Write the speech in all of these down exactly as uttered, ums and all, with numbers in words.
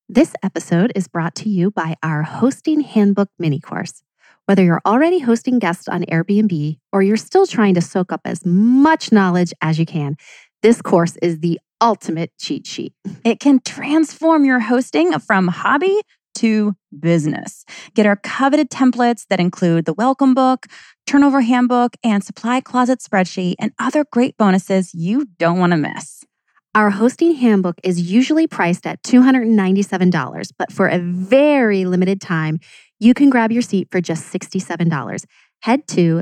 This episode is brought to you by our Hosting Handbook mini course. Whether you're already hosting guests on Airbnb or you're still trying to soak up as much knowledge as you can, this course is the ultimate cheat sheet. It can transform your hosting from hobby to business. Get our coveted templates that include the welcome book, turnover handbook, and supply closet spreadsheet, and other great bonuses you don't want to miss. Our hosting handbook is usually priced at two hundred ninety-seven dollars, but for a very limited time, you can grab your seat for just sixty-seven dollars. Head to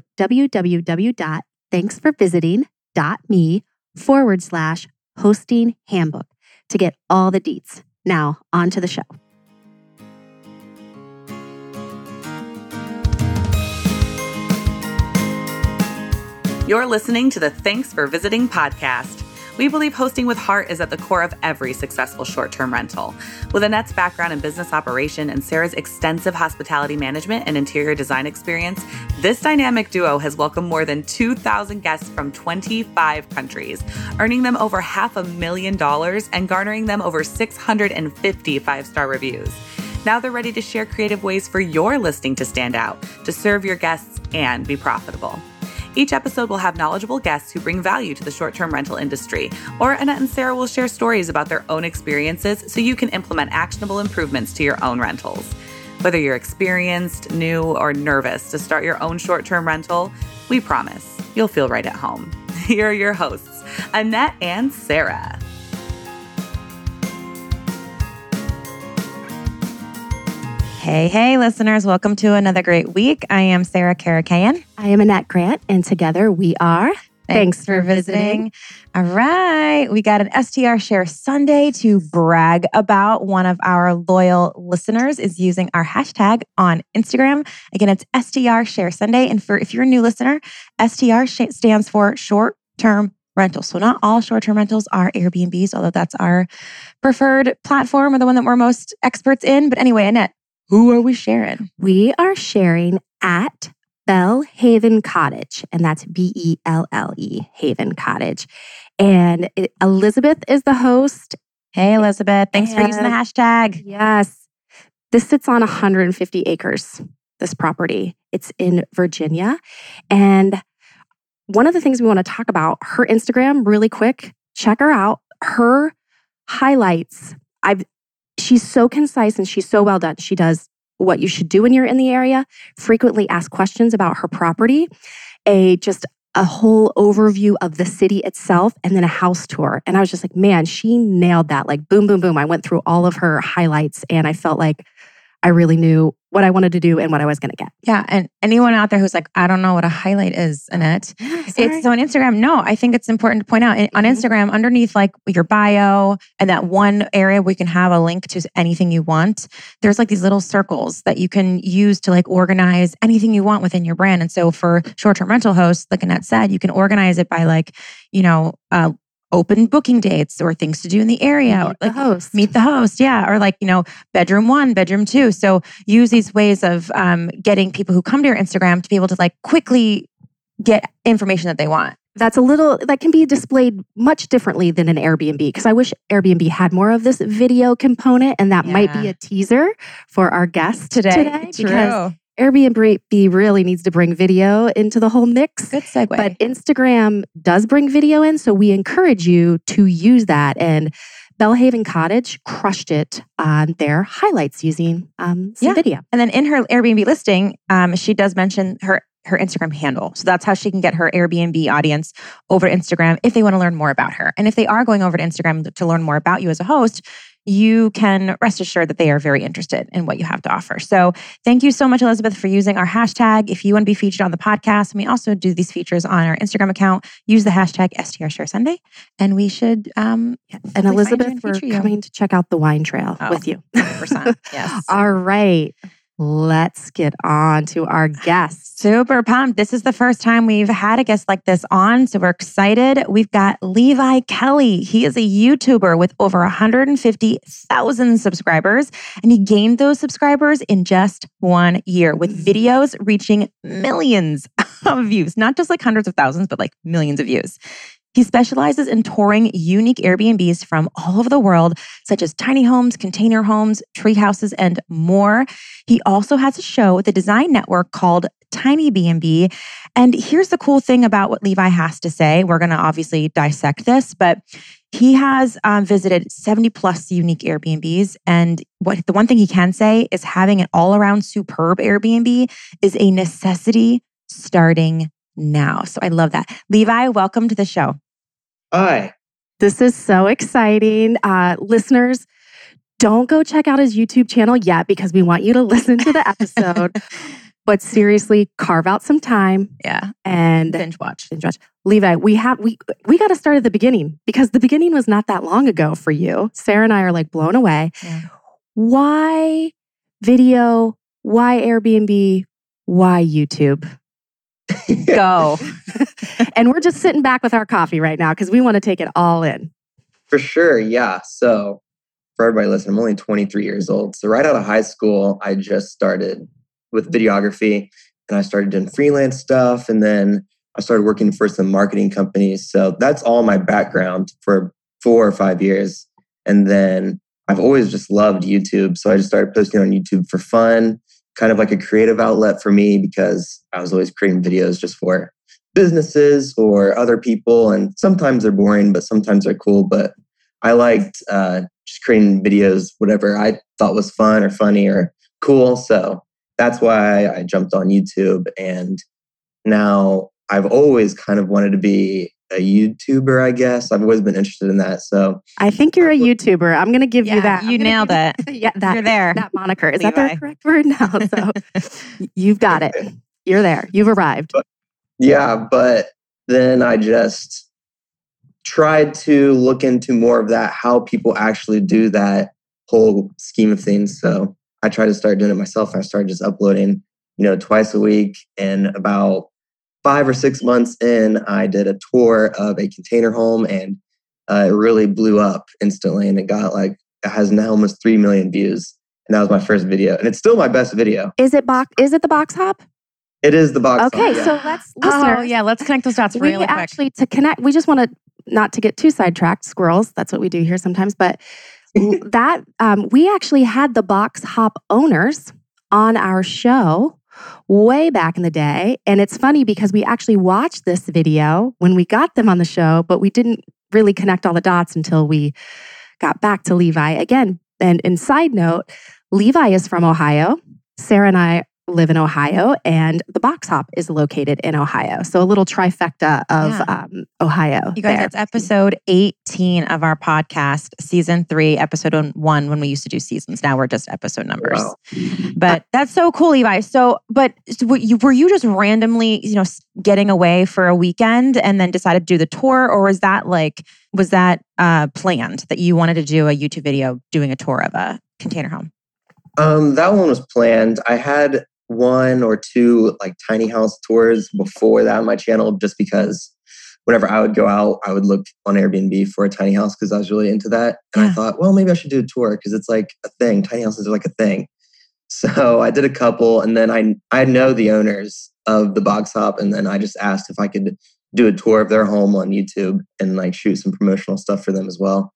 www.thanksforvisiting.me forward slash hosting handbook to get all the deets. Now, on to the show. You're listening to the Thanks for Visiting podcast. We believe hosting with heart is at the core of every successful short-term rental. With Annette's background in business operation and Sarah's extensive hospitality management and interior design experience, this dynamic duo has welcomed more than two thousand guests from twenty-five countries, earning them over half a million dollars and garnering them over six hundred fifty five-star reviews. Now they're ready to share creative ways for your listing to stand out, to serve your guests, and be profitable. Each episode will have knowledgeable guests who bring value to the short-term rental industry, or Annette and Sarah will share stories about their own experiences so you can implement actionable improvements to your own rentals. Whether you're experienced, new, or nervous to start your own short-term rental, we promise you'll feel right at home. Here are your hosts, Annette and Sarah. Hey, hey, listeners. Welcome to another great week. I am Sarah Karakayan. I am Annette Grant, and together we are Thanks, Thanks for, for visiting. visiting. All right. We got an S T R Share Sunday to brag about. One of our loyal listeners is using our hashtag on Instagram. Again, it's S T R Share Sunday. And for if you're a new listener, S T R stands for short-term rental. So not all short-term rentals are Airbnbs, although that's our preferred platform or the one that we're most experts in. But anyway, Annette, who are we sharing? We are sharing at Bellhaven Cottage, and that's B E L L E, Haven Cottage. And it, Elizabeth is the host. Hey, Elizabeth. Thanks and for using the hashtag. Yes. This sits on one hundred fifty acres, this property. It's in Virginia. And one of the things we want to talk about, her Instagram, really quick, check her out. Her highlights, I've She's so concise and she's so well done. She does what you should do when you're in the area, frequently ask questions about her property, a just a whole overview of the city itself, and then a house tour. And I was just like, man, she nailed that. Like boom, boom, boom. I went through all of her highlights and I felt like I really knew what I wanted to do and what I was going to get. Yeah. And anyone out there who's like, I don't know what a highlight is, Annette. Yeah, it's so on Instagram. No, I think it's important to point out on mm-hmm. Instagram, underneath like your bio and that one area where you can have a link to anything you want, there's like these little circles that you can use to like organize anything you want within your brand. And so for short-term rental hosts, like Annette said, you can organize it by like, you know, uh, open booking dates or things to do in the area. Meet or like the host. Meet the host, yeah. Or like, you know, bedroom one, bedroom two. So use these ways of um, getting people who come to your Instagram to be able to like quickly get information that they want. That's a little, that can be displayed much differently than an Airbnb, because I wish Airbnb had more of this video component, and that Yeah. might be a teaser for our guests today. Today, because true. Airbnb really needs to bring video into the whole mix. Good segue. But Instagram does bring video in, so we encourage you to use that. And Bellhaven Cottage crushed it on their highlights using um, some Yeah. video. And then in her Airbnb listing, um, she does mention her her Instagram handle. So that's how she can get her Airbnb audience over to Instagram if they want to learn more about her. And if they are going over to Instagram to learn more about you as a host, you can rest assured that they are very interested in what you have to offer. So thank you so much, Elizabeth, for using our hashtag. If you want to be featured on the podcast, and we also do these features on our Instagram account, use the hashtag S T R Share Sunday, and we should um, yeah. And Elizabeth, we're you. coming to check out the wine trail oh, with you. one hundred percent. Yes. All right. Let's get on to our guests. Super pumped. This is the first time we've had a guest like this on, so we're excited. We've got Levi Kelly. He is a YouTuber with over one hundred fifty thousand subscribers, and he gained those subscribers in just one year with videos reaching millions of views. Not just like hundreds of thousands, but like millions of views. He specializes in touring unique Airbnbs from all over the world, such as tiny homes, container homes, tree houses, and more. He also has a show with the Design Network called Tiny B and B. And here's the cool thing about what Levi has to say. We're going to obviously dissect this, but he has um, visited seventy plus unique Airbnbs. And what the one thing he can say is having an all around superb Airbnb is a necessity starting now. So I love that. Levi, welcome to the show. Hi. This is so exciting. Uh, listeners, don't go check out his YouTube channel yet because we want you to listen to the episode. But seriously, carve out some time. Yeah. And binge watch. Binge watch. Levi, we have we we got to start at the beginning because the beginning was not that long ago for you. Sarah and I are like blown away. Yeah. Why video? Why Airbnb? Why YouTube? Go. And we're just sitting back with our coffee right now because we want to take it all in. For sure. Yeah. So for everybody listening, I'm only twenty-three years old. So right out of high school, I just started with videography and I started doing freelance stuff. And then I started working for some marketing companies. So that's all my background for four or five years. And then I've always just loved YouTube. So I just started posting on YouTube for fun, kind of like a creative outlet for me because I was always creating videos just for businesses or other people. And sometimes they're boring, but sometimes they're cool. But I liked uh, just creating videos, whatever I thought was fun or funny or cool. So that's why I jumped on YouTube. And now I've always kind of wanted to be a YouTuber, I guess. I've always been interested in that. So I think you're a YouTuber. I'm going to give yeah, you that. You nailed it. Yeah, that, you're there. That moniker. Is Levi. that the correct word? No. So you've got it. You're there. You've arrived. But, yeah, but then I just tried to look into more of that, how people actually do that whole scheme of things. So I tried to start doing it myself. I started just uploading, you know, twice a week. And about five or six months in, I did a tour of a container home and uh, it really blew up instantly. And it got like, it has now almost three million views. And that was my first video. And it's still my best video. Is it box? Is it the Box Hop? It is the Box Hop. Okay, yeah. so let's, oh, yeah, let's connect those dots really we quick. Actually, to connect, we just want to, not to get too sidetracked, squirrels. That's what we do here sometimes. But that, um, we actually had the Box Hop owners on our show way back in the day. And it's funny because we actually watched this video when we got them on the show, but we didn't really connect all the dots until we got back to Levi again. And, and side note, Levi is from Ohio. Sarah and I live in Ohio, and the Box Hop is located in Ohio. So a little trifecta of Yeah. um, Ohio. You guys, there. it's episode eighteen of our podcast, season three, episode one, when we used to do seasons. Now we're just episode numbers. Wow. But that's so cool, Levi. So, but so were you, were you just randomly, you know, getting away for a weekend and then decided to do the tour? Or was that like, was that uh, planned that you wanted to do a YouTube video doing a tour of a container home? Um, that one was planned. I had one or two like tiny house tours before that on my channel, just because whenever I would go out, I would look on Airbnb for a tiny house because I was really into that. And Yeah. I thought, well, maybe I should do a tour because it's like a thing. Tiny houses are like a thing. So I did a couple, and then I I know the owners of the Box Hop, and then I just asked if I could do a tour of their home on YouTube and like shoot some promotional stuff for them as well.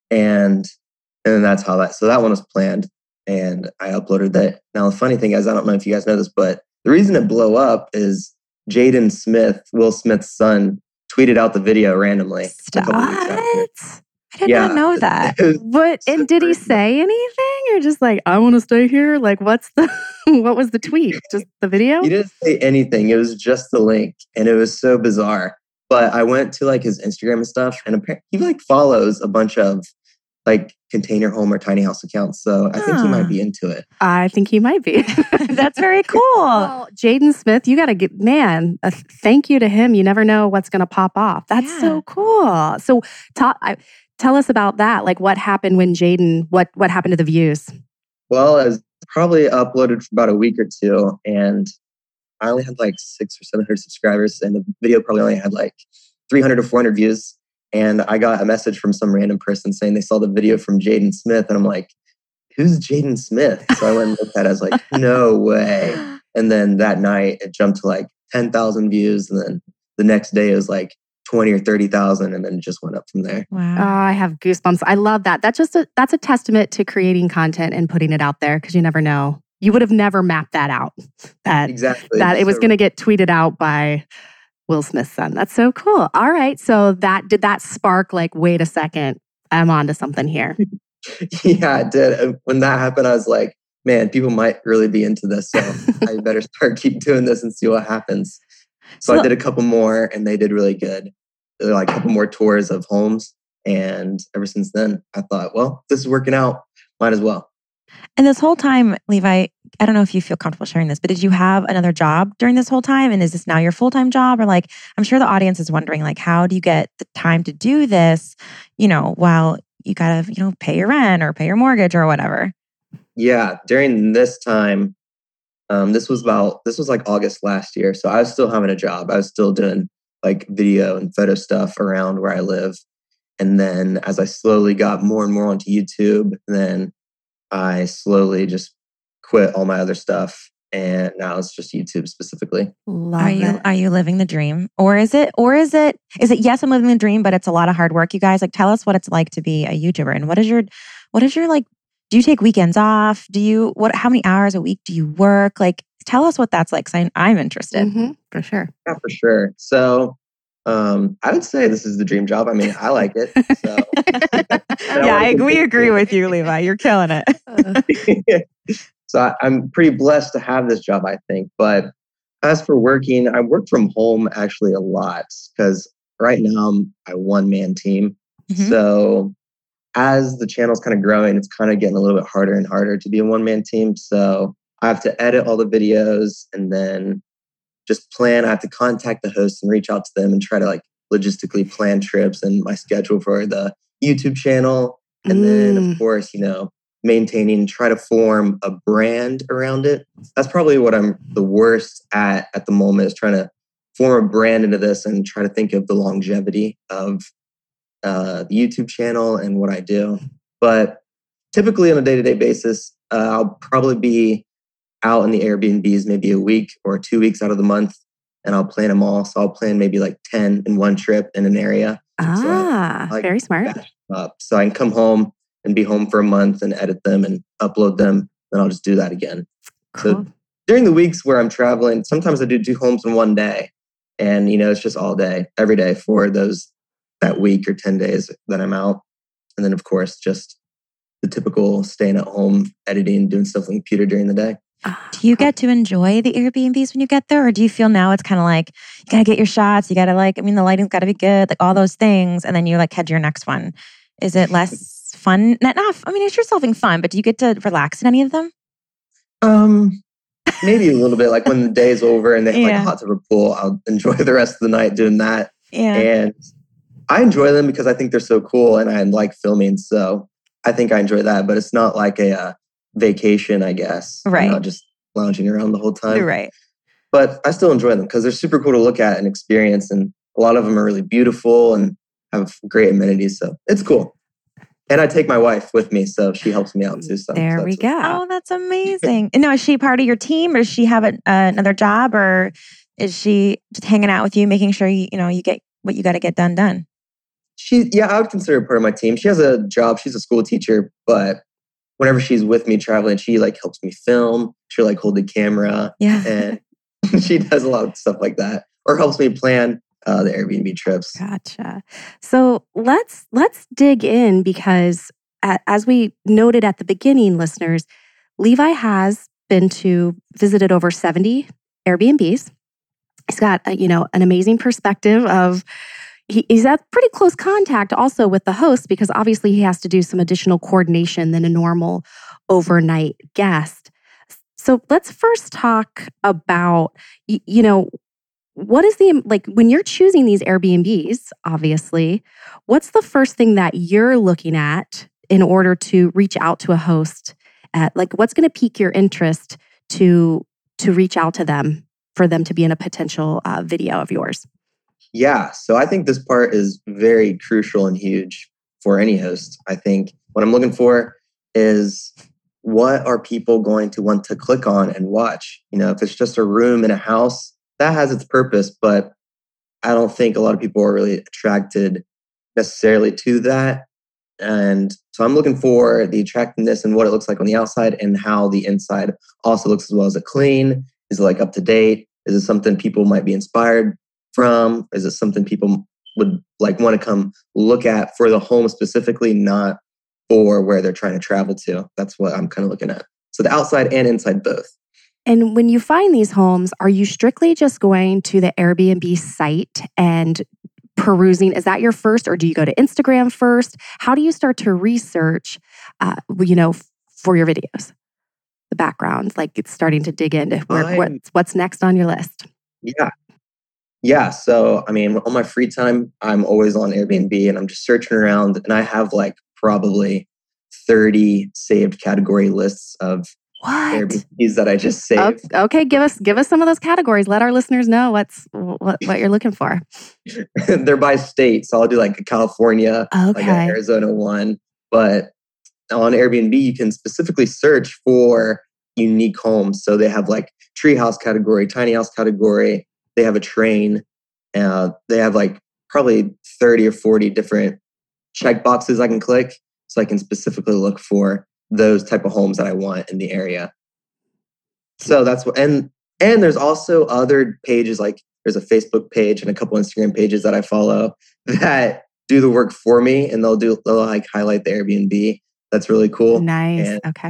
And and then that's how that. So that one was planned. And I uploaded that. Now, the funny thing is, I don't know if you guys know this, but the reason it blew up is Jaden Smith, Will Smith's son, tweeted out the video randomly. Stop. I did Yeah. not know that. It was- What, and did he say anything? Or just like, I want to stay here? Like, what's the, what was the tweet? Just the video? He didn't say anything. It was just the link. And it was so bizarre. But I went to like his Instagram and stuff, and apparently he like follows a bunch of like container home or tiny house accounts. So I think he Huh. might be into it. I think he might be. That's very cool. Well, Jaden Smith, you got to get, man, a thank you to him. You never know what's going to pop off. That's Yeah. so cool. So ta- I, tell us about that. Like what happened when Jaden, what, what happened to the views? Well, I was probably uploaded for about a week or two, and I only had like six or seven hundred subscribers, and the video probably only had like three hundred or four hundred views. And I got a message from some random person saying they saw the video from Jaden Smith, and I'm like, "Who's Jaden Smith?" So I went and looked at it. I was like, "No way!" And then that night, it jumped to like ten thousand views, and then the next day it was like twenty or thirty thousand, and then it just went up from there. Wow. Oh, I have goosebumps. I love that. That's just a, that's a testament to creating content and putting it out there because you never know. You would have never mapped that out. That Exactly. that it was So- going to get tweeted out by Will Smith's son. That's so cool. All right. So that did that spark like, wait a second, I'm onto something here. Yeah, it did. And when that happened, I was like, man, people might really be into this. So I better start keep doing this and see what happens. So, So- I did a couple more and they did really good. There were like a couple more tours of homes. And ever since then, I thought, well, this is working out. Might as well. And this whole time, Levi, I don't know if you feel comfortable sharing this, but did you have another job during this whole time? And is this now your full-time job? Or like, I'm sure the audience is wondering, like, how do you get the time to do this, you know, while you gotta, you know, pay your rent or pay your mortgage or whatever? Yeah, during this time, um, this was about, this was like August last year. So I was still having a job. I was still doing like video and photo stuff around where I live. And then as I slowly got more and more onto YouTube, then I slowly just quit all my other stuff. And now it's just YouTube specifically. Love Are you it. are you living the dream? Or is it or is it is it yes, I'm living the dream, but it's a lot of hard work, you guys? Like tell us what it's like to be a YouTuber and what is your what is your like do you take weekends off? Do you what how many hours a week do you work? Like tell us what that's like cuz I'm interested. Mhm, for sure. Yeah, for sure. So um, I would say this is the dream job. I mean, I like it. So yeah, I, we agree with you, Levi. You're killing it. Uh, so I, I'm pretty blessed to have this job, I think. But as for working, I work from home actually a lot because right now I'm a one man team. Mhm. So as the channel's kind of growing, it's kind of getting a little bit harder and harder to be a one man team. So I have to edit all the videos and then just plan. I have to contact the hosts and reach out to them and try to like logistically plan trips and my schedule for the YouTube channel. And then, Mm. of course, you know, maintaining, try to form a brand around it. That's probably what I'm the worst at at the moment is trying to form a brand into this and try to think of the longevity of uh, the YouTube channel and what I do. But typically on a day-to-day basis, uh, I'll probably be out in the Airbnbs maybe a week or two weeks out of the month, and I'll plan them all. So I'll plan maybe like ten in one trip in an area. ah, like very smart. batch them up. So I can come home and be home for a month and edit them and upload them. Then I'll just do that again. Cool. So during the weeks where I'm traveling, sometimes I do two homes in one day. And, you know, it's just all day, every day for those, that week or ten days that I'm out. And then, of course, just the typical staying at home, editing, doing stuff on the computer during the day. Ah, Do you get to enjoy the Airbnbs when you get there? Or do you feel now it's kind of like, you got to get your shots, you got to like, I mean, the lighting's got to be good, like all those things. And then you like head to your next one. Is it less fun? Not, not, I mean, it's yourself having fun, but do you get to relax in any of them? Um, maybe a little bit. Like when the day's over and they have like Yeah. a hot tub or pool, I'll enjoy the rest of the night doing that. Yeah. And I enjoy them because I think they're so cool and I like filming. So I think I enjoy that. But it's not like a uh, vacation, I guess. I'm Right. not just lounging around the whole time. You're right. But I still enjoy them because they're super cool to look at and experience. And a lot of them are really beautiful and have great amenities. So it's cool. And I take my wife with me, so she helps me out too. So there so we that's- go. Oh, that's amazing. And now, is she part of your team or does she have a, uh, another job or is she just hanging out with you, making sure you, you know, you get what you got to get done, done? She, yeah, I would consider her part of my team. She has a job. She's a school teacher, but whenever she's with me traveling, she like helps me film. She'll like hold the camera Yeah. and she does a lot of stuff like that, or helps me plan uh, the Airbnb trips. Gotcha. So let's let's dig in because a- as we noted at the beginning, listeners, Levi has been to visited over seventy Airbnbs. He's got a, you know an amazing perspective of. He, he's at pretty close contact also with the host because obviously he has to do some additional coordination than a normal overnight guest. So let's first talk about y- you know. What is the, like, when you're choosing these Airbnbs, obviously, what's the first thing that you're looking at in order to reach out to a host? At, like, what's going to pique your interest to to reach out to them for them to be in a potential uh, video of yours? Yeah, so I think this part is very crucial and huge for any host. I think what I'm looking for is what are people going to want to click on and watch? You know, if it's just a room in a house, that has its purpose, but I don't think a lot of people are really attracted necessarily to that. And so I'm looking for the attractiveness and what it looks like on the outside and how the inside also looks as well. Is it clean? Is it like up to date? Is it something people might be inspired from? Is it something people would like want to come look at for the home specifically, not for where they're trying to travel to? That's what I'm kind of looking at. So the outside and inside both. And when you find these homes, are you strictly just going to the Airbnb site and perusing? Is that your first, or do you go to Instagram first? How do you start to research, uh, you know, for your videos? The background, like it's starting to dig into where, what's, what's next on your list. Yeah. Yeah. So, I mean, on my free time, I'm always on Airbnb and I'm just searching around, and I have like probably thirty saved category lists of what? Airbnbs that I just saved. Okay, okay, give us give us some of those categories. Let our listeners know what's what, what you're looking for. They're by state, so I'll do like a California, okay. like an Arizona one. But on Airbnb, you can specifically search for unique homes. So they have like treehouse category, tiny house category. They have a train. Uh, they have like probably thirty or forty different check boxes I can click, so I can specifically look for those type of homes that I want in the area. So that's what, and and there's also other pages, like there's a Facebook page and a couple Instagram pages that I follow that do the work for me, and they'll do they'll like highlight the Airbnb. That's really cool. Nice. And okay.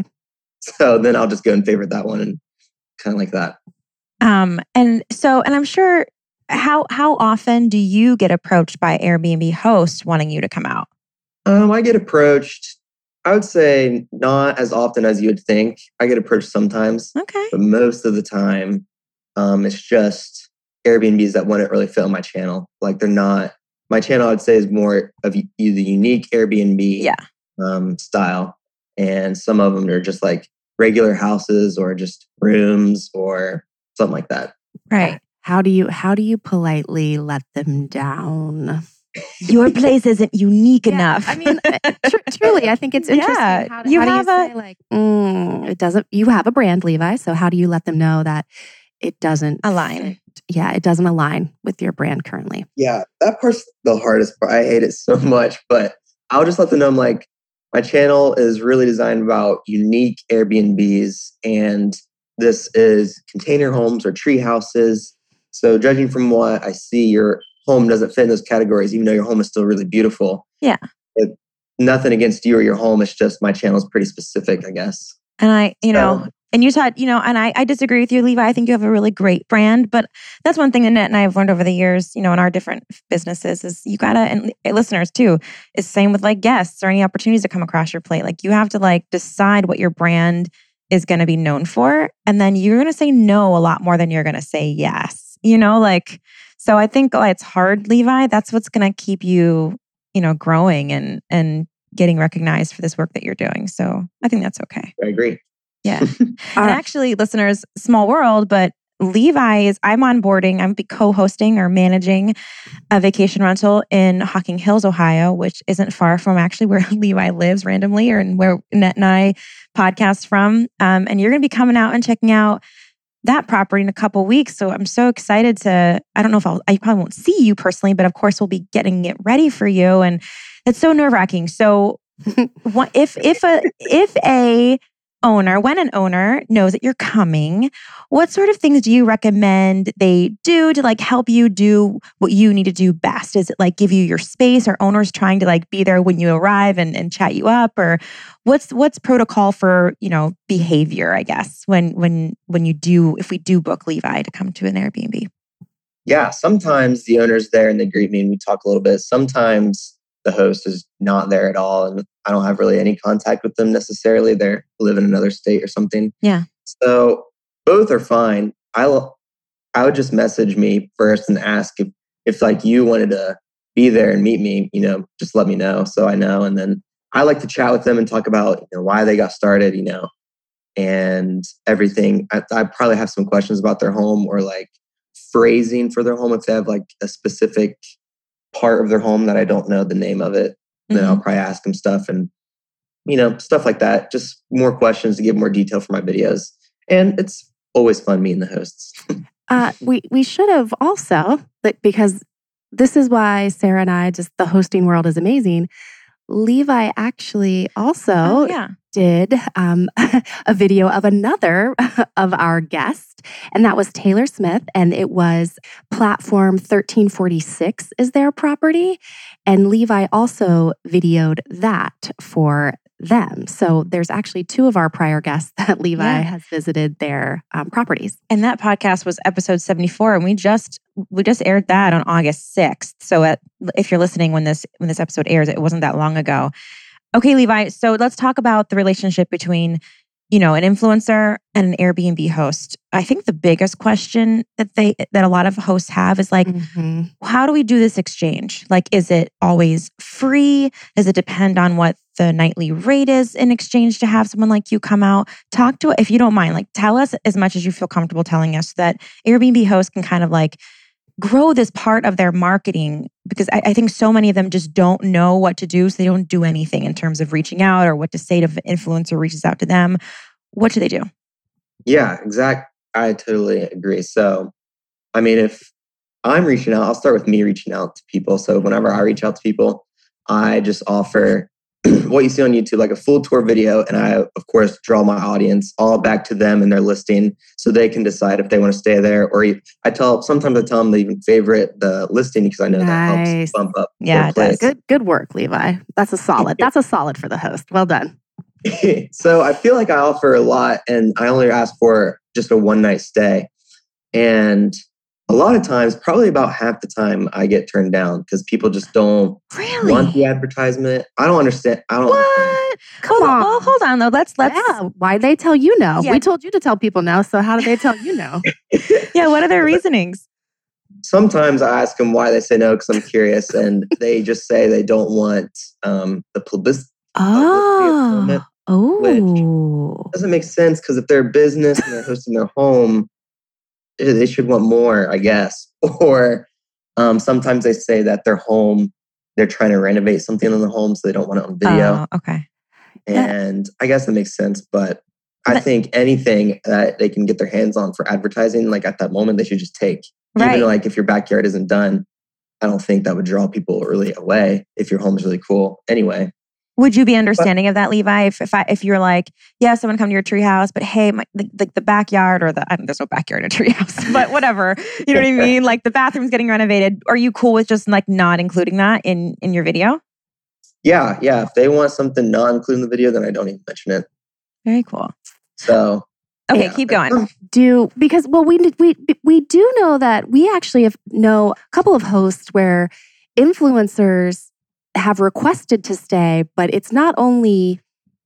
So then I'll just go and favorite that one and kind of like that. Um, and so, and I'm sure, how how often do you get approached by Airbnb hosts wanting you to come out? Um, I get approached, I would say not as often as you would think. I get approached sometimes. Okay. But most of the time, um, it's just Airbnbs that wouldn't really fit on my channel. Like they're not, my channel I would say is more of the unique Airbnb yeah. um, style. And some of them are just like regular houses or just rooms or something like that. Right. How do you how do you politely let them down? Your place isn't unique yeah, enough. I mean, tr- truly, I think it's interesting. Yeah, how, you how have do you a say, like mm, it doesn't. You have a brand, Levi. So how do you let them know that it doesn't align? Fit? Yeah, it doesn't align with your brand currently. Yeah, that part's the hardest part. I hate it so much, but I'll just let them know I'm like, my channel is really designed about unique Airbnbs, and this is container homes or tree houses. So judging from what I see, your home doesn't fit in those categories, even though your home is still really beautiful. Yeah. It, nothing against you or your home. It's just my channel is pretty specific, I guess. And I, you know, so, and you said, you know, and I, I disagree with you, Levi. I think you have a really great brand, but that's one thing Annette and I have learned over the years, you know, in our different businesses is you gotta, and listeners too, is same with like guests or any opportunities that come across your plate. Like you have to like decide what your brand is going to be known for. And then you're going to say no a lot more than you're going to say yes, you know, like, so I think oh, it's hard, Levi. That's what's going to keep you, you know, growing and, and getting recognized for this work that you're doing. So I think that's okay. I agree. Yeah. And actually, listeners, small world, but Levi is, I'm onboarding, I'm co-hosting or managing a vacation rental in Hocking Hills, Ohio, which isn't far from actually where Levi lives randomly or in where Annette and I podcast from. Um, and you're going to be coming out and checking out that property in a couple of weeks. So I'm so excited to, I don't know if I'll, I probably won't see you personally, but of course we'll be getting it ready for you. And it's so nerve wracking. So what, if, if a, if a, owner, when an owner knows that you're coming, what sort of things do you recommend they do to like help you do what you need to do best? Is it like give you your space, or owners trying to like be there when you arrive and, and chat you up? Or what's what's protocol for, you know, behavior, I guess, when when when you do, if we do book Levi to come to an Airbnb? Yeah, sometimes the owner's there and they greet me and we talk a little bit. Sometimes the host is not there at all, and I don't have really any contact with them necessarily. They live in another state or something. Yeah. So both are fine. I I would just message me first and ask if if like you wanted to be there and meet me. You know, just let me know so I know. And then I like to chat with them and talk about you know why they got started. You know, and everything. I, I probably have some questions about their home or like phrasing for their home if they have like a specific part of their home that I don't know the name of it. Mm-hmm. Then I'll probably ask them stuff and, you know, stuff like that. Just more questions to give more detail for my videos. And it's always fun meeting the hosts. uh, we, we should have also, because this is why Sarah and I, just the hosting world is amazing. Levi actually also Oh, yeah. did um, a video of another of our guests, and that was Taylor Smith, and it was Platform thirteen forty-six is their property, and Levi also videoed that for them. So there's actually two of our prior guests that Levi Yeah. has visited their um, properties. And that podcast was episode seventy-four, and we just we just aired that on August sixth. So at, if you're listening when this when this episode airs, it wasn't that long ago. Okay, Levi. So let's talk about the relationship between, you know, an influencer and an Airbnb host. I think the biggest question that they that a lot of hosts have is like, Mm-hmm. how do we do this exchange? Like, is it always free? Does it depend on what the nightly rate is in exchange to have someone like you come out? Talk to, if you don't mind, like tell us as much as you feel comfortable telling us, so that Airbnb hosts can kind of like grow this part of their marketing, because I, I think so many of them just don't know what to do. So they don't do anything in terms of reaching out or what to say if an influencer reaches out to them. What should they do? Yeah, exact. I totally agree. So, I mean, if I'm reaching out, I'll start with me reaching out to people. So whenever I reach out to people, I just offer what you see on YouTube, like a full tour video. And I, of course, draw my audience all back to them and their listing so they can decide if they want to stay there. Or I tell, sometimes I tell them to even favorite the listing because I know that Nice. helps bump up. Yeah, their it does. place. Good, good work, Levi. That's a solid. That's a solid for the host. Well done. So I feel like I offer a lot and I only ask for just a one night stay. And a lot of times, probably about half the time, I get turned down because people just don't Really? want the advertisement. I don't understand. I don't understand. What? Come Hold on. Well, hold on though. Let's let's. Yeah. Why'd they tell you no? Yeah. We told you to tell people no. So how did they tell you no? Yeah. What are their reasonings? Sometimes I ask them why they say no because I'm curious, and they just say they don't want um, the publicity. Oh. Oh. Doesn't make sense because if they're a business and they're hosting their home, eh, they should want more, I guess. Or um, sometimes they say that their home, they're trying to renovate something in the home, so they don't want it on video. Oh, okay. And I guess that makes sense, but I But- think anything that they can get their hands on for advertising, like at that moment, they should just take. Right. Even like if your backyard isn't done, I don't think that would draw people really away if your home's really cool. Anyway, Would you be understanding of that, Levi? If if, I, if you're like, yeah, someone come to your treehouse, but hey, my, the, the the backyard or the I don't, there's no backyard in a treehouse, but whatever, you know what I mean? Like the bathroom's getting renovated. Are you cool with just like not including that in in your video? yeah, yeah. If they want something not included in the video, then I don't even mention it. Very cool. So Okay, yeah. keep going. Do because well we did- we we do know that we actually have know a couple of hosts where influencers have requested to stay, but it's not only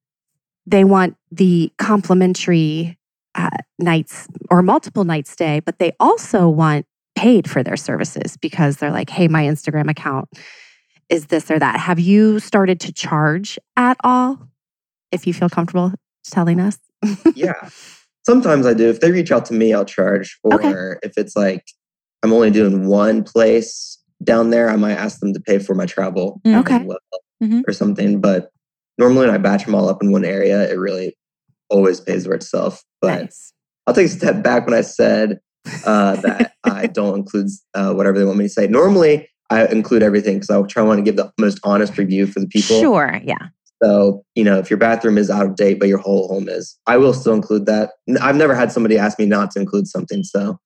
they want the complimentary uh, nights or multiple night stay, but they also want paid for their services because they're like, hey, my Instagram account is this or that. Have you started to charge at all? If you feel comfortable telling us. yeah. Sometimes I do. If they reach out to me, I'll charge. Or Okay. if it's like I'm only doing one place down there, I might ask them to pay for my travel Mm. Okay. as well, Mhm. or something. But normally when I batch them all up in one area, it really always pays for itself. But Nice. I'll take a step back when I said uh, that I don't include uh, whatever they want me to say. Normally, I include everything because I try want to give the most honest review for the people. Sure. Yeah. So, you know, if your bathroom is out of date, but your whole home is, I will still include that. N- I've never had somebody ask me not to include something. So,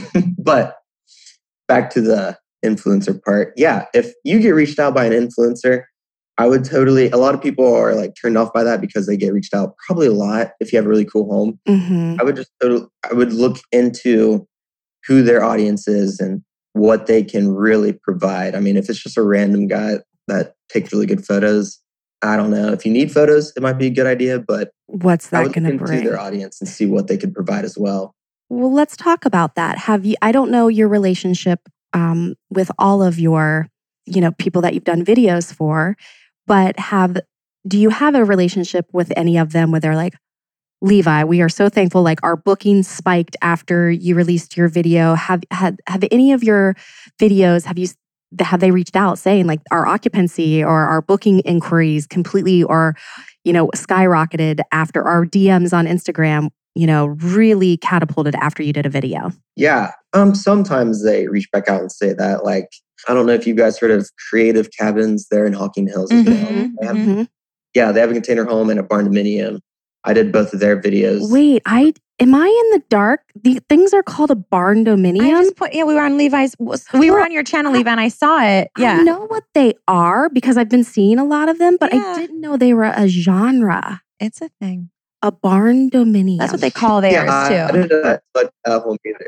but back to the influencer part. Yeah. If you get reached out by an influencer, I would totally, a lot of people are like turned off by that because they get reached out probably a lot if you have a really cool home. Mm-hmm. I would just, totally, I would look into who their audience is and what they can really provide. I mean, if it's just a random guy that takes really good photos, I don't know. If you need photos, it might be a good idea, but What's I that would going look to into bring? their audience and see what they could provide as well. Well, let's talk about that. Have you? I don't know your relationship um, with all of your, you know, people that you've done videos for, but have do you have a relationship with any of them where they're like, Levi, we are so thankful. Like our bookings spiked after you released your video. Have had have any of your videos? Have you? Have they reached out saying like our occupancy or our booking inquiries completely or, you know, skyrocketed after our D Ms on Instagram, you know, really catapulted after you did a video? Yeah. Um. Sometimes they reach back out and say that, like, I don't know if you guys heard of Creative Cabins there in Hocking Hills as well. Mhm, They have- mhm. yeah, they have a container home and a barn dominium. I did both of their videos. Wait, I am I in the dark? The things are called a barn I dominium. just put, yeah, we were on Levi's, we were Well, on your channel, I- Levi, and I saw it. I Yeah. know what they are because I've been seeing a lot of them, but Yeah. I didn't know they were a genre. It's a thing. A barn dominium. That's what they call theirs yeah, I too. didn't uh, but, uh, home either.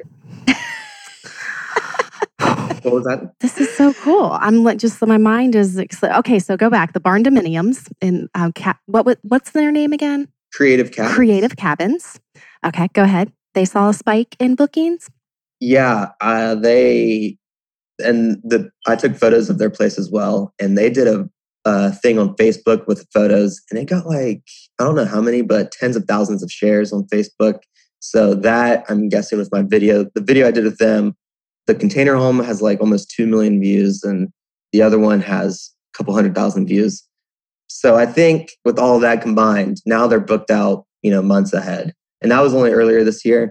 What was that? This is so cool. I'm like, just my mind is exci- okay. So go back. The barn dominiums in um, ca- what wa- what's their name again? Creative Cabins. Creative Cabins. Okay, go ahead. They saw a spike in bookings. Yeah, uh, they and the I took photos of their place as well, and they did a, a thing on Facebook with the photos, and it got like I don't know how many, but tens of thousands of shares on Facebook. So that I'm guessing with my video, the video I did with them, the container home has like almost two million views, and the other one has a couple hundred thousand views. So I think with all of that combined, now they're booked out, you know, months ahead, and that was only earlier this year.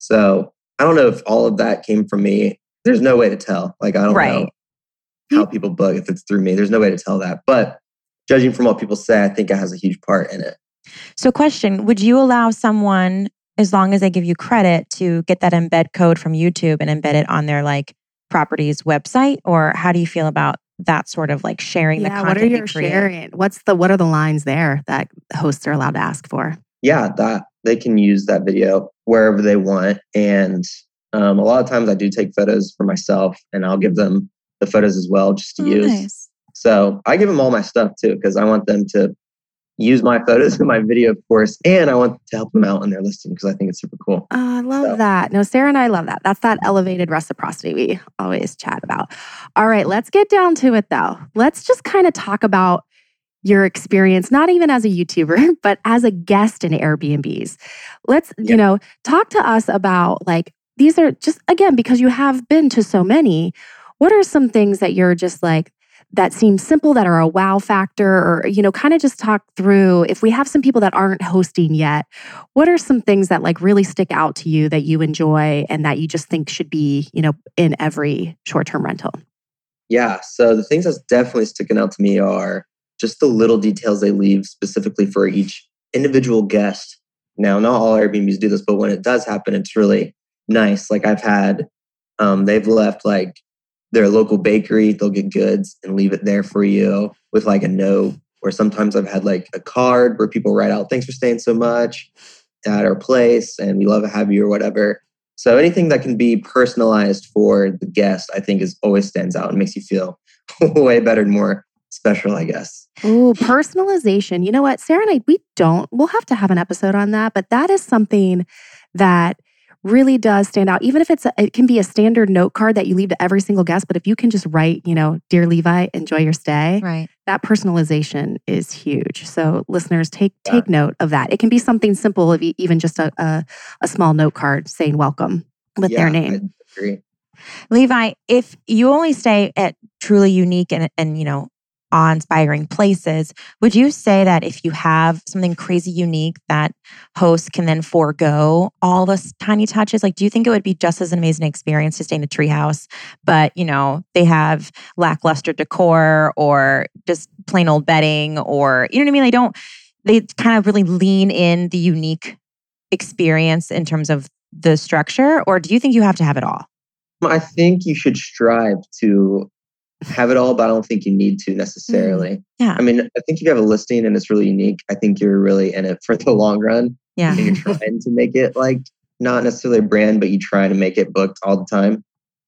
So I don't know if all of that came from me. There's no way to tell. Like, I don't Right. know how people book if it's through me. There's no way to tell that. But judging from what people say, I think it has a huge part in it. So, question, would you allow someone, as long as they give you credit, to get that embed code from YouTube and embed it on their like property's website? Or how do you feel about that sort of like sharing the Yeah, content what are you you create? sharing? What's the what are the lines there that hosts are allowed to ask for? Yeah, that they can use that video wherever they want. And um, a lot of times I do take photos for myself and I'll give them the photos as well just to Oh, use. nice. So I give them all my stuff too, because I want them to use my photos in my video, of course. And I want to help them out in their listing because I think it's super cool. Oh, I love So- that. No, Sarah and I love that. That's that elevated reciprocity we always chat about. All right, let's get down to it though. Let's just kind of talk about your experience, not even as a YouTuber, but as a guest in Airbnbs. Let's, you Yeah. know, talk to us about like, these are just, again, because you have been to so many, what are some things that you're just like, that seem simple, that are a wow factor, or, you know, kind of just talk through, if we have some people that aren't hosting yet, what are some things that like really stick out to you that you enjoy and that you just think should be, you know, in every short-term rental? Yeah. So the things that's definitely sticking out to me are just the little details they leave specifically for each individual guest. Now, not all Airbnbs do this, but when it does happen, it's really nice. Like I've had, um, they've left like their local bakery, they'll get goods and leave it there for you with like a note. Or sometimes I've had like a card where people write out, thanks for staying so much at our place and we love to have you or whatever. So anything that can be personalized for the guest, I think is always stands out and makes you feel way better and more special, I guess. Oh, personalization. You know what, Sarah and I, we don't, we'll have to have an episode on that, but that is something that really does stand out. Even if it's, a, it can be a standard note card that you leave to every single guest, but if you can just write, you know, dear Levi, enjoy your stay. Right. That personalization is huge. So listeners, take Yeah. take note of that. It can be something simple, of e- even just a, a, a small note card saying welcome with Yeah, their name. I agree. Levi, if you only stay at truly unique and, and you know, awe-inspiring places, would you say that if you have something crazy unique that hosts can then forego all the tiny touches? Like, do you think it would be just as an amazing experience to stay in a treehouse, but you know, they have lackluster decor or just plain old bedding, or you know what I mean? They don't, they kind of really lean in the unique experience in terms of the structure, or do you think you have to have it all? I think you should strive to have it all, but I don't think you need to necessarily. Yeah. I mean, I think if you have a listing and it's really unique, I think you're really in it for the long run. Yeah. And you're trying to make it like not necessarily a brand, but you try to make it booked all the time.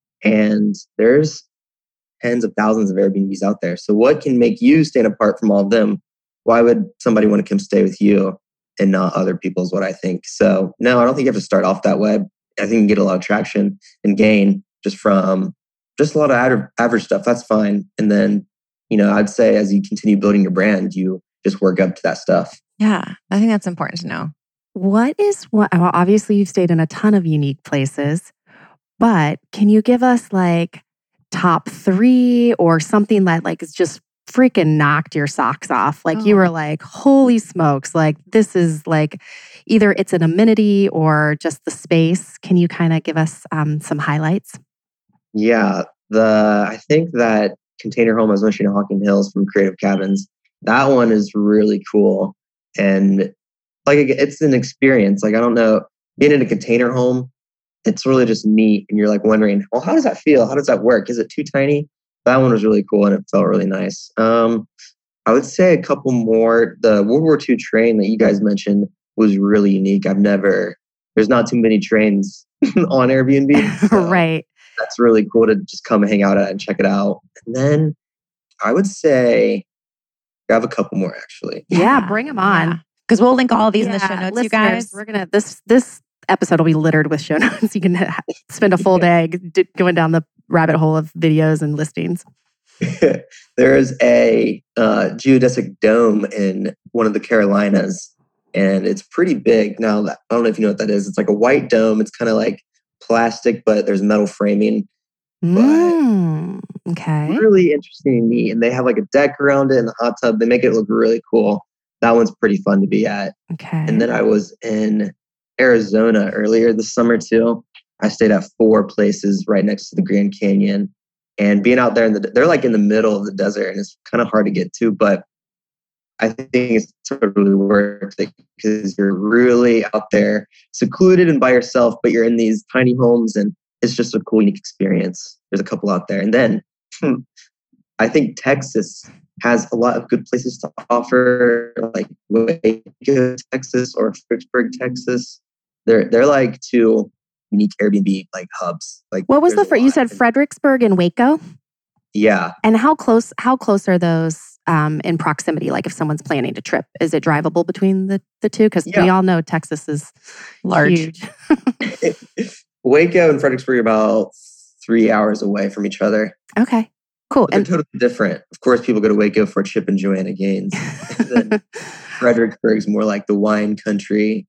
And there's tens of thousands of Airbnbs out there. So what can make you stand apart from all of them? Why would somebody want to come stay with you and not other people is what I think. So no, I don't think you have to start off that way. I think you can get a lot of traction and gain just from just a lot of ad- average stuff. That's fine. And then, you know, I'd say as you continue building your brand, you just work up to that stuff. Yeah. I think that's important to know. What is what? Well, obviously, you've stayed in a ton of unique places, but can you give us like top three or something that like is just freaking knocked your socks off? Like you Oh. were like, holy smokes! Like this is like either it's an amenity or just the space. Can you kind of give us um, some highlights? Yeah. the I think that container home I was mentioning in Hocking Hills from Creative Cabins, that one is really cool. And like it's an experience. Like I don't know, being in a container home, it's really just neat. And you're like wondering, well, how does that feel? How does that work? Is it too tiny? That one was really cool and it felt really nice. Um, I would say a couple more. The World War Two train that you guys mentioned was really unique. I've never, there's not too many trains on Airbnb. So right. That's really cool to just come hang out at and check it out. And then I would say, I have a couple more actually. Yeah, yeah bring them on. Because yeah. we'll link all of these yeah, in the show notes, listeners, you guys. We're gonna this this episode will be littered with show notes. You can ha- spend a full day d- going down the rabbit hole of videos and listings. There's a uh, geodesic dome in one of the Carolinas, and it's pretty big. Now, I don't know if you know what that is. It's like a white dome. It's kind of like plastic, but there's metal framing. Mm, okay. Really interesting and neat. And they have like a deck around it and the hot tub. They make it look really cool. That one's pretty fun to be at. Okay. And then I was in Arizona earlier this summer too. I stayed at four places right next to the Grand Canyon. And being out there, in the, they're like in the middle of the desert and it's kind of hard to get to. But I think it's totally worth it because you're really out there secluded and by yourself, but you're in these tiny homes and it's just a cool, unique experience. There's a couple out there. And then hmm, I think Texas has a lot of good places to offer, like Waco, Texas or Fredericksburg, Texas. They're they're like two unique Airbnb like hubs. Like what was the first? You said Fredericksburg and Waco? Yeah. And how close how close are those um, in proximity? Like if someone's planning to trip, is it drivable between the, the two? Because yeah. we all know Texas is large. Huge. Waco and Fredericksburg are about three hours away from each other. Okay, cool. But they're and totally different. Of course, people go to Waco for Chip and Joanna Gaines. And then Fredericksburg's more like the wine country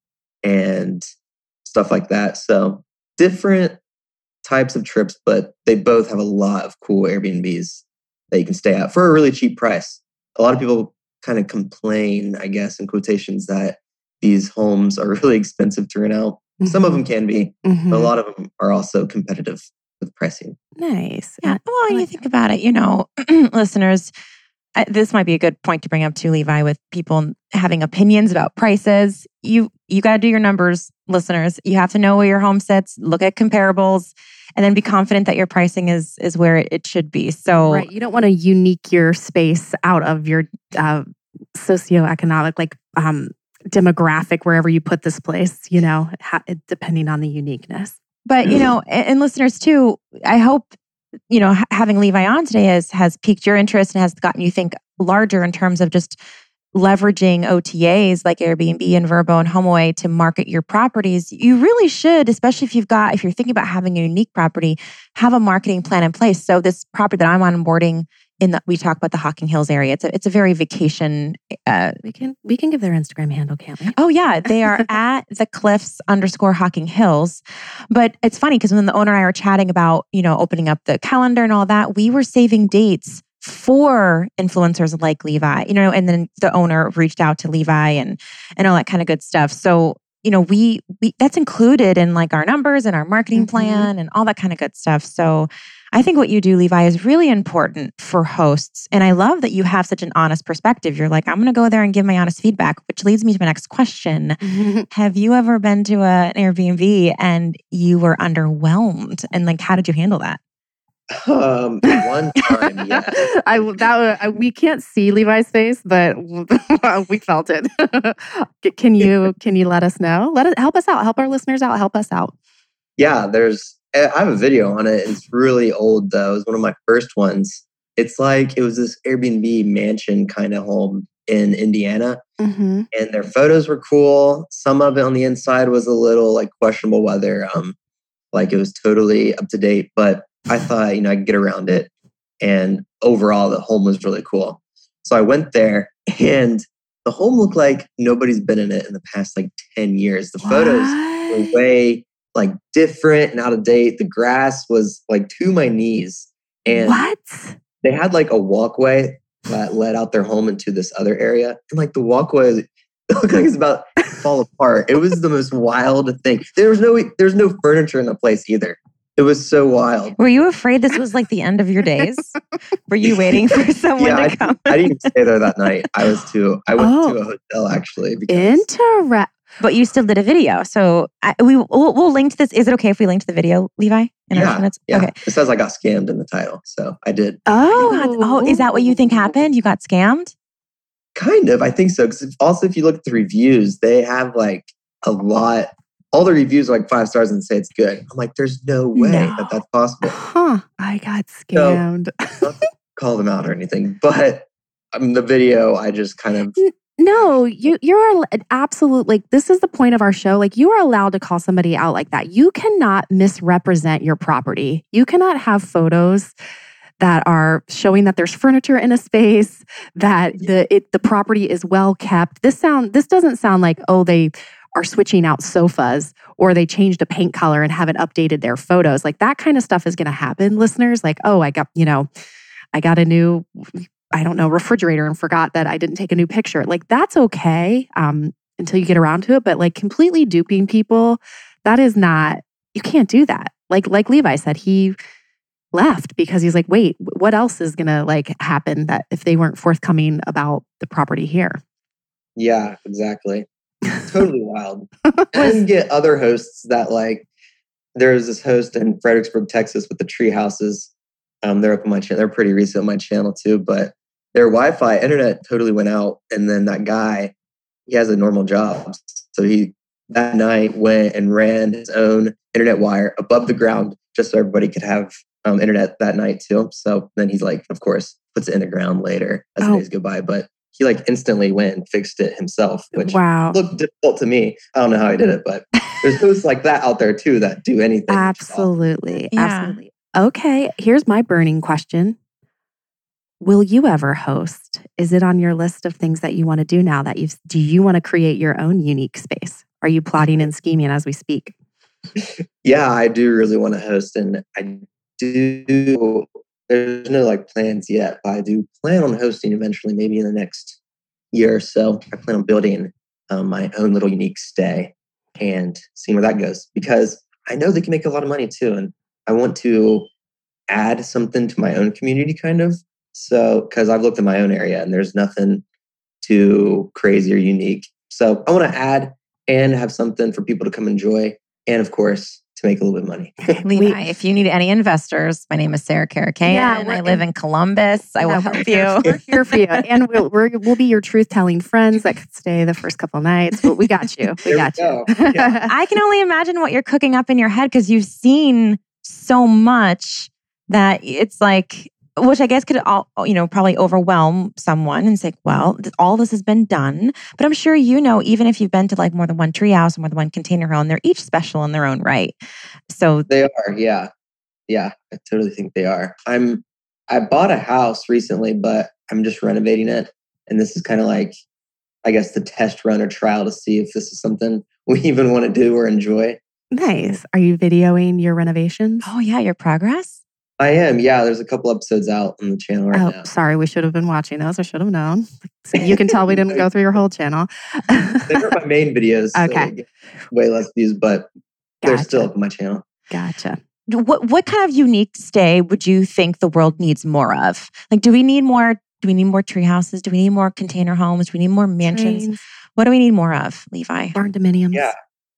and stuff like that. So different types of trips, but they both have a lot of cool Airbnbs that you can stay at for a really cheap price. A lot of people kind of complain, I guess, in quotations, that these homes are really expensive to rent out. Mm-hmm. Some of them can be, mm-hmm. but a lot of them are also competitive with pricing. Nice. Yeah. Well, when you think about it, you know, listeners, I, this might be a good point to bring up too, Levi, with people having opinions about prices. You you got to do your numbers, listeners. You have to know where your home sits, look at comparables, and then be confident that your pricing is is where it should be. So, right, you don't want to unique your space out of your uh, socioeconomic, like um, demographic, wherever you put this place. You know, ha- depending on the uniqueness. But you know, and, and listeners too, I hope. You know, having Levi on today has has piqued your interest and has gotten you think larger in terms of just leveraging O T As like Airbnb and Vrbo and HomeAway to market your properties. You really should, especially if you've got, if you're thinking about having a unique property, have a marketing plan in place. So this property that I'm onboarding in the, we talk about the Hocking Hills area. It's a, it's a very vacation. Uh, we can we can give their Instagram handle, can't we? Oh yeah, they are at the Cliffs underscore Hocking Hills. But it's funny because when the owner and I were chatting about, you know, opening up the calendar and all that, we were saving dates for influencers like Levi, you know, and then the owner reached out to Levi and and all that kind of good stuff. So, you know, we we that's included in like our numbers and our marketing mm-hmm. plan and all that kind of good stuff. So I think what you do, Levi, is really important for hosts. And I love that you have such an honest perspective. You're like, I'm going to go there and give my honest feedback, which leads me to my next question. Mm-hmm. Have you ever been to a, an Airbnb and you were underwhelmed? And like, how did you handle that? Um, one time, yeah. I that I, we can't see Levi's face, but we felt it. Can you can you let us know? Let it help us out. Help our listeners out. Help us out. Yeah, there's. I have a video on it. It's really old though. It was one of my first ones. It's like it was this Airbnb mansion kind of home in Indiana, mm-hmm. and their photos were cool. Some of it on the inside was a little like questionable whether um like it was totally up to date, but I thought, you know, I could get around it. And overall, the home was really cool. So I went there and the home looked like nobody's been in it in the past like ten years. The what? Photos were way like different and out of date. The grass was like to my knees. And what? They had like a walkway that led out their home into this other area. And like the walkway, it looked like it's about to fall apart. It was the most wild thing. There was no, there's no furniture in the place either. It was so wild. Were you afraid this was like the end of your days? Were you waiting for someone yeah, to I, come? I didn't even stay there that night. I was too. I went Oh. to a hotel actually. Because, Inter- But you still did a video. So I, we, we'll, we'll link to this. Is it okay if we link to the video, Levi? In our yeah, show notes? yeah. Okay. It says I got scammed in the title, so I did. Oh. You got- oh, is that what you think happened? You got scammed? Kind of, I think so. Because also, if you look at the reviews, they have like a lot. All the reviews are like five stars and say it's good. I'm like, there's no way No. that that's possible. Huh. I got scammed. Not to call them out or anything, but um, the video, I just kind of. No, you you're absolute like this is the point of our show. Like you are allowed to call somebody out like that. You cannot misrepresent your property. You cannot have photos that are showing that there's furniture in a space, that the it the property is well kept. This sound this doesn't sound like, oh, they are switching out sofas or they changed a paint color and haven't updated their photos. Like that kind of stuff is going to happen, listeners. Like, oh, I got, you know, I got a new, I don't know, refrigerator and forgot that I didn't take a new picture. Like that's okay um, until you get around to it. But like completely duping people, that is not, you can't do that. Like, like Levi said, he left because he's like, wait, what else is going to like happen that if they weren't forthcoming about the property here? Yeah, exactly. Totally wild. And get other hosts that like, there's this host in Fredericksburg, Texas with the tree houses. Um, they're up on my channel. They're pretty recent on my channel too, but their Wi-Fi internet totally went out. And then that guy, he has a normal job. So he that night went and ran his own internet wire above the ground just so everybody could have um, internet that night too. So then he's like, of course, puts it in the ground later as Oh. the days go by. But he like instantly went and fixed it himself, which Wow. looked difficult to me. I don't know how he did it, but there's hosts like that out there too that do anything. which is awesome. Absolutely. Yeah. Absolutely. Okay. Here's my burning question. Will you ever host? Is it on your list of things that you want to do now that you've, do you want to create your own unique space? Are you plotting and scheming as we speak? Yeah, I do really want to host, and I do. There's no like plans yet, but I do plan on hosting eventually, maybe in the next year or so. I plan on building um, my own little unique stay and seeing where that goes, because I know they can make a lot of money too, and I want to add something to my own community, kind of. So, because I've looked in my own area and there's nothing too crazy or unique. So, I want to add and have something for people to come enjoy, and of course, to make a little bit of money. Levi, if you need any investors, my name is Sarah Karakayan. Yeah, we're I live in Columbus. I will Yeah, help we're you. here- We're here for you. And we'll, we're, we'll be your truth-telling friends that could stay the first couple of nights. But we got you. We There we got go. you. Yeah. I can only imagine what you're cooking up in your head because you've seen so much that it's like, which I guess could all, you know, probably overwhelm someone and say, well, th- all this has been done. But I'm sure you know, even if you've been to like more than one treehouse or more than one container home, they're each special in their own right. So They are, yeah. Yeah, I totally think they are. I'm I bought a house recently, but I'm just renovating it. And this is kind of like, I guess, the test run or trial to see if this is something we even want to do or enjoy. Nice. Are you videoing your renovations? oh yeah, your progress. I am, yeah. There's a couple episodes out on the channel right Oh, now. sorry. We should have been watching those. I should have known. So you can tell we didn't go through your whole channel. They were my main videos. So Okay. they get way less views, but they're Gotcha. still up on my channel. Gotcha. What what kind of unique stay would you think the world needs more of? Like, do we need more? Do we need more tree houses? Do we need more container homes? Do we need more mansions? Trains, What do we need more of, Levi? barn dominiums. Yeah.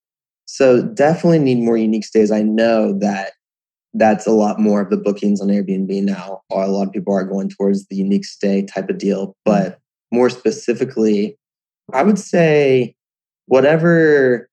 So definitely need more unique stays. I know that that's a lot more of the bookings on Airbnb now. A lot of people are going towards the unique stay type of deal. But more specifically, I would say whatever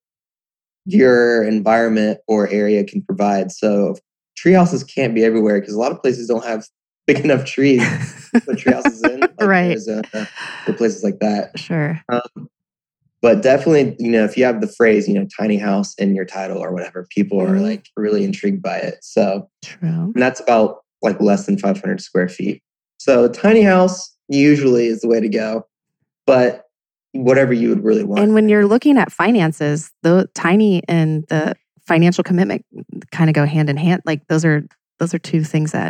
your environment or area can provide. So tree houses can't be everywhere because a lot of places don't have big enough trees to put tree houses in, like Right. Arizona or places like that. Sure. Um, but definitely, you know, if you have the phrase, you know, tiny house in your title or whatever, people are Mhm. like really intrigued by it. So, True. and that's about like less than five hundred square feet. So, tiny house usually is the way to go, but whatever you would really want. And when you're looking at finances, the tiny and the financial commitment kind of go hand in hand. Like those are those are two things that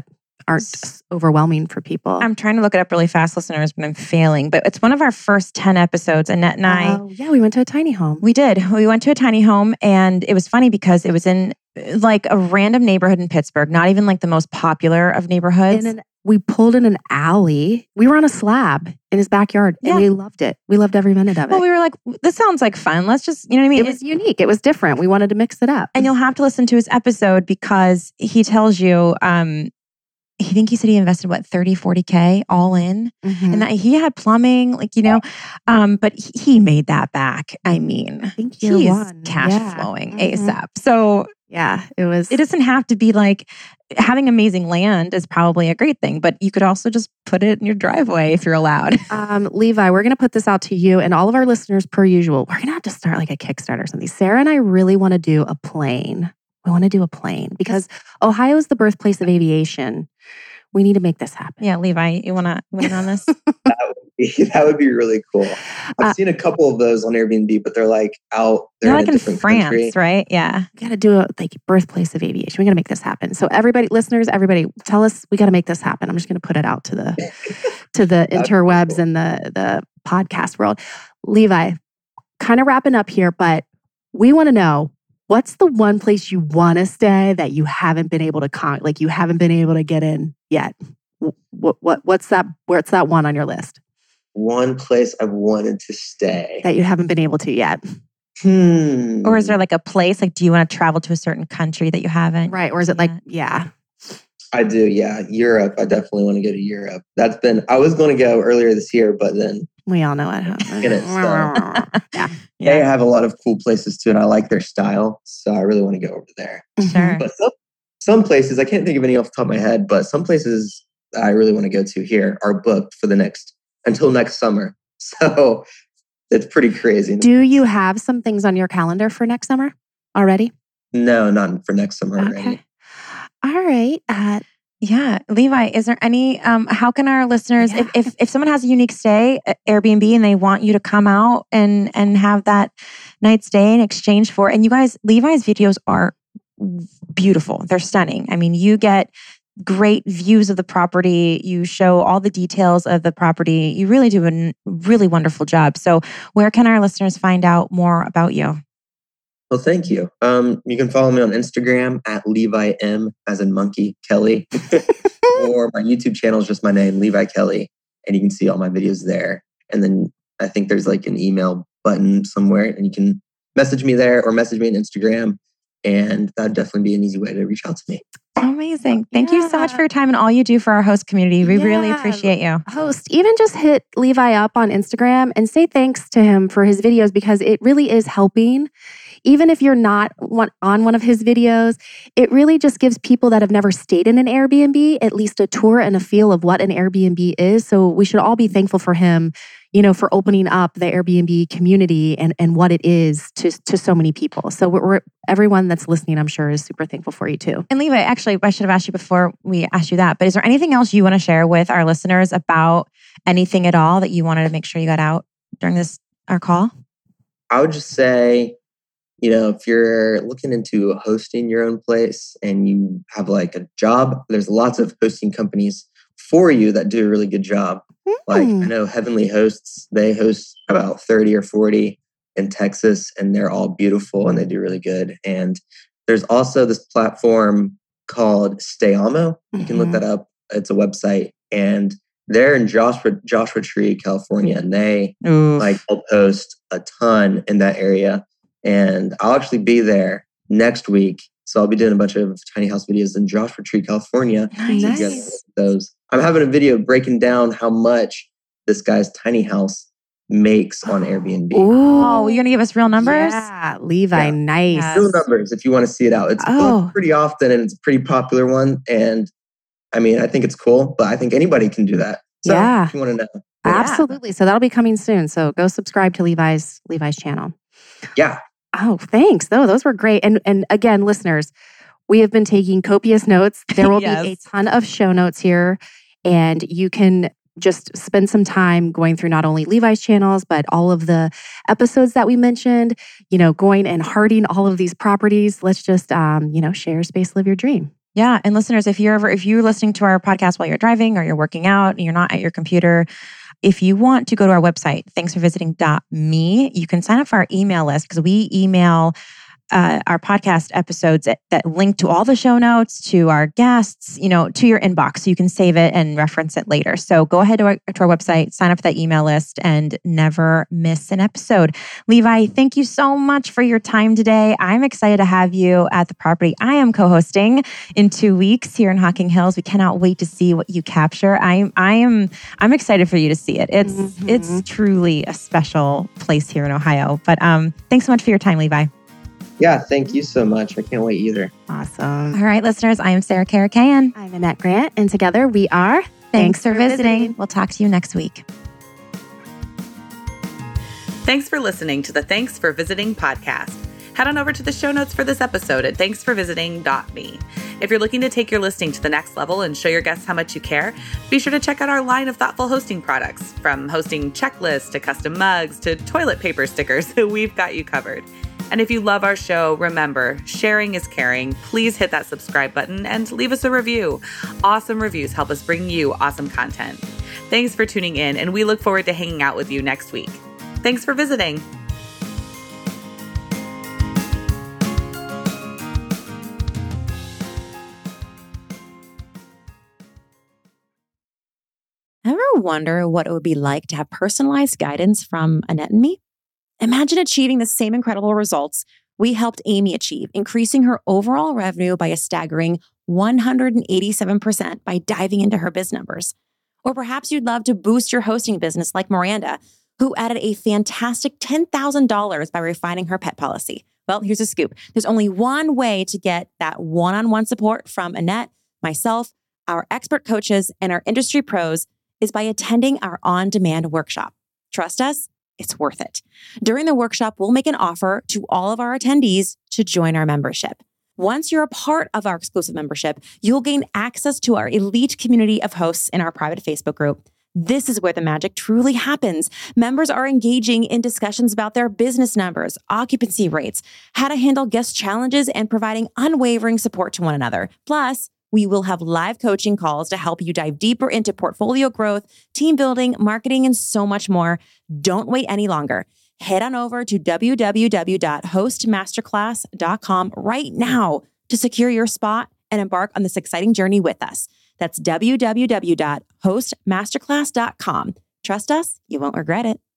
aren't overwhelming for people. I'm trying to look it up really fast, listeners, but I'm failing. But it's one of our first ten episodes. Annette and I. Oh, yeah, we went to a tiny home. We did. We went to a tiny home, and it was funny because it was in like a random neighborhood in Pittsburgh, not even like the most popular of neighborhoods. In an, we pulled in an alley. We were on a slab in his backyard, and Yeah. we loved it. We loved every minute of it. Well, we were like, this sounds like fun. Let's just, you know what I mean? It was unique. It was different. We wanted to mix it up. And you'll have to listen to his episode because he tells you, um, I think he said he invested what, thirty, forty K all in. Mhm. And that he had plumbing, like, you know, um, but he, he made that back. I mean, I think year he's one. cash Yeah. flowing Mhm. ASAP. So Yeah, it was. it doesn't have to be like having amazing land is probably a great thing, but you could also just put it in your driveway if you're allowed. Um, Levi, we're going to put this out to you and all of our listeners per usual. We're going to have to start like a Kickstarter or something. Sarah and I really want to do a plane. We want to do a plane because Ohio is the birthplace of aviation. We need to make this happen. Yeah, Levi, you want to weigh in on this? That would be, that would be really cool. I've Uh, seen a couple of those on Airbnb, but they're like out. They're They're in like a in different France, country. right? Yeah. We got to do a like birthplace of aviation. We got to make this happen. So everybody, listeners, everybody, tell us we got to make this happen. I'm just going to put it out to the to the That'd be interwebs cool. and the the podcast world. Levi, kind of wrapping up here, but we want to know what's the one place you want to stay that you haven't been able to con like you haven't been able to get in yet. What what what's that? Where's that one on your list One place I've wanted to stay. that you haven't been able to yet? Hmm. Or is there like a place, like, do you want to travel to a certain country that you haven't? Right? Or is it like yet? yeah? I do, yeah. Europe. I definitely want to go to Europe. That's been. I was going to go earlier this year, but then We all know what happened. Get it, so. Yeah. they have a lot of cool places too, and I like their style, so I really want to go over there. Sure. But some some places I can't think of any off the top of my head, but some places I really want to go to here are booked for the next until next summer. So it's pretty crazy. Do you have some things on your calendar for next summer already? No, not for next summer already. Okay. All right. Uh, Yeah. Levi, is there any, um, how can our listeners, Yeah. if, if if someone has a unique stay at Airbnb and they want you to come out and and have that night stay in exchange for, and you guys, Levi's videos are beautiful. They're stunning. I mean, you get great views of the property. You show all the details of the property. You really do a n- really wonderful job. So where can our listeners find out more about you? Well, thank you. Um, you can follow me on Instagram at Levi M, as in monkey Kelly, or my YouTube channel is just my name, Levi Kelly, and you can see all my videos there. And then I think there's like an email button somewhere, and you can message me there or message me on Instagram, and that'd definitely be an easy way to reach out to me. Amazing. Thank you so much Yeah. for your time and all you do for our host community. We really Yeah. appreciate you. Host, even just hit Levi up on Instagram and say thanks to him for his videos because it really is helping. Even if you're not one, on one of his videos, it really just gives people that have never stayed in an Airbnb at least a tour and a feel of what an Airbnb is. So we should all be thankful for him, you know, for opening up the Airbnb community and, and what it is to, to so many people. So we're, we're everyone that's listening, I'm sure, is super thankful for you too. And Levi, actually, I should have asked you before we asked you that, but is there anything else you want to share with our listeners about anything at all that you wanted to make sure you got out during this, our call? I would just say, you know, if you're looking into hosting your own place and you have like a job, there's lots of hosting companies for you that do a really good job. Like I know Heavenly Hosts, they host about thirty or forty in Texas, and they're all beautiful and they do really good. And there's also this platform called Stayamo. You can look Mhm. that up. It's a website, and they're in Joshua Joshua Tree, California, and they like help host a ton in that area. And I'll actually be there next week. So I'll be doing a bunch of tiny house videos in Joshua Tree, California. Nice. to get those. I'm having a video breaking down how much this guy's tiny house makes on Airbnb. Oh, you're going to give us real numbers? Yeah, Levi, Yeah. nice. Yeah. Real numbers if you want to see it out. It's Oh. booked pretty often and it's a pretty popular one. And I mean, I think it's cool, but I think anybody can do that. So Yeah. if you want to know. Absolutely. So that'll be coming soon. So go subscribe to Levi's Levi's channel. Yeah. Oh, thanks. Though those were great. And and again, listeners, we have been taking copious notes. There will Yes. be a ton of show notes here, and you can just spend some time going through not only Levi's channels, but all of the episodes that we mentioned, you know, going and hearting all of these properties. Let's just, um, you know, share space, live your dream. Yeah. And listeners, if you're ever, if you're listening to our podcast while you're driving or you're working out and you're not at your computer, if you want to go to our website, thanks for visiting dot me, you can sign up for our email list because we email Uh, our podcast episodes that, that link to all the show notes, to our guests, you know, to your inbox so you can save it and reference it later. So go ahead to our, to our website, sign up for that email list and never miss an episode. Levi, thank you so much for your time today. I'm excited to have you at the property I am co-hosting in two weeks here in Hocking Hills. We cannot wait to see what you capture. I'm I am I'm excited for you to see it. It's mm-hmm. it's truly a special place here in Ohio. But um, thanks so much for your time, Levi. Yeah, thank you so much. I can't wait either. Awesome. All right, listeners, I am Sarah Karakayan. I'm Annette Grant, and together we are Thanks, Thanks for, for visiting. visiting. We'll talk to you next week. Thanks for listening to the Thanks for Visiting podcast. Head on over to the show notes for this episode at thanks for visiting dot me. If you're looking to take your listing to the next level and show your guests how much you care, be sure to check out our line of thoughtful hosting products. From hosting checklists to custom mugs to toilet paper stickers, we've got you covered. And if you love our show, remember, sharing is caring. Please hit that subscribe button and leave us a review. Awesome reviews help us bring you awesome content. Thanks for tuning in, and we look forward to hanging out with you next week. Thanks for visiting. Ever wonder what it would be like to have personalized guidance from Annette and me? Imagine achieving the same incredible results we helped Amy achieve, increasing her overall revenue by a staggering one hundred eighty-seven percent by diving into her biz numbers. Or perhaps you'd love to boost your hosting business like Miranda, who added a fantastic ten thousand dollars by refining her pet policy. Well, here's a scoop. There's only one way to get that one-on-one support from Annette, myself, our expert coaches, and our industry pros is by attending our on-demand workshop. Trust us, it's worth it. During the workshop, we'll make an offer to all of our attendees to join our membership. Once you're a part of our exclusive membership, you'll gain access to our elite community of hosts in our private Facebook group. This is where the magic truly happens. Members are engaging in discussions about their business numbers, occupancy rates, how to handle guest challenges, and providing unwavering support to one another. Plus, we will have live coaching calls to help you dive deeper into portfolio growth, team building, marketing, and so much more. Don't wait any longer. Head on over to w w w dot host masterclass dot com right now to secure your spot and embark on this exciting journey with us. That's w w w dot host masterclass dot com. Trust us, you won't regret it.